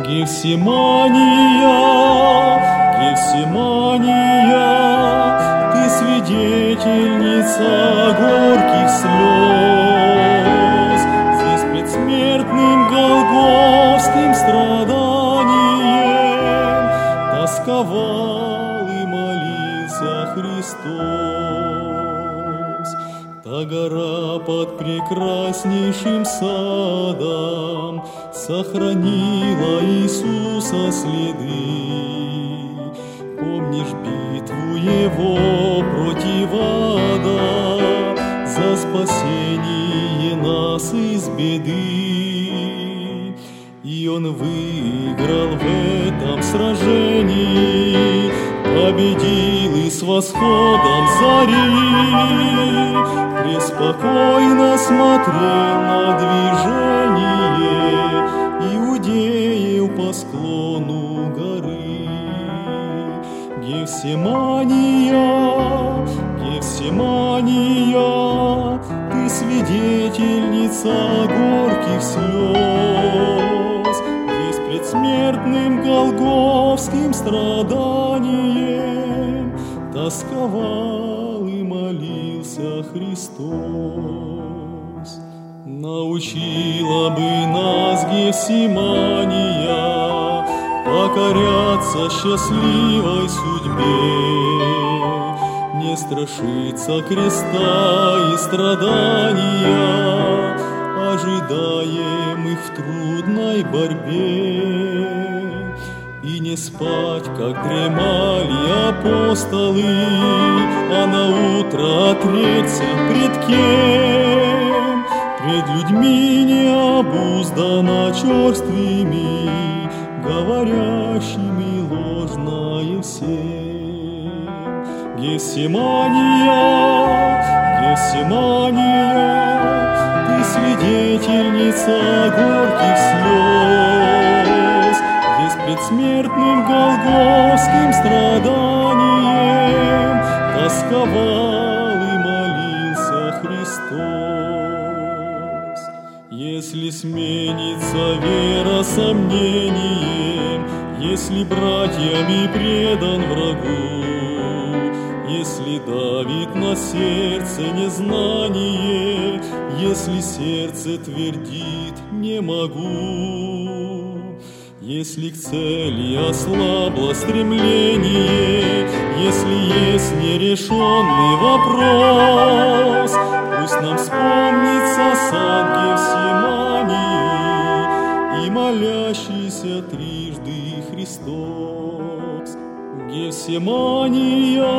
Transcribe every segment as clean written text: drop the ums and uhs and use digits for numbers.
Гефсимания, Гефсимания, ты свидетельница горьких слез. Здесь предсмертным голгофским страданием тосковал и молился Христос. Та гора под прекраснейшим садом сохранила Иисуса следы. Помнишь битву Его против ада за спасение нас из беды? И Он выиграл в этом сражении, победил и с восходом зари преспокойно смотрел на движение иудеев по склону горы. Гефсимания, Гефсимания, ты свидетельница горьких слез. Здесь предсмертным голгофским страданием тосковал и молился Христос. Научила бы нас Гефсимания покоряться счастливой судьбе, не страшиться креста и страдания, ожидаемых в трудной борьбе, и не спать, как дремали апостолы, а наутро отречься пред кем? Пред людьми необузданно черствыми, говорящими ложное всем. Гефсимания, Гефсимания, ты свидетельница горьких слез. Здесь предсмертным голгофским страданием тосковал и молился Христос. Если сменится вера сомнением, если братьями предан врагу, если давит на сердце незнание, если сердце твердит «не могу», если к цели ослабло стремление, если есть нерешенный вопрос, пусть нам вспомнится сад Гефсимании и молящийся трижды Христос. Гефсимания,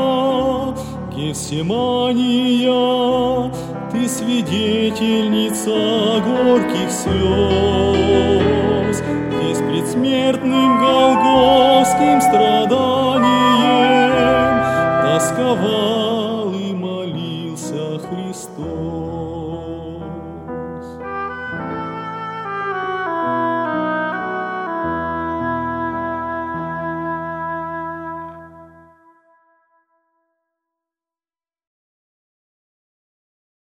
Гефсимания, ты свидетельница горьких слез.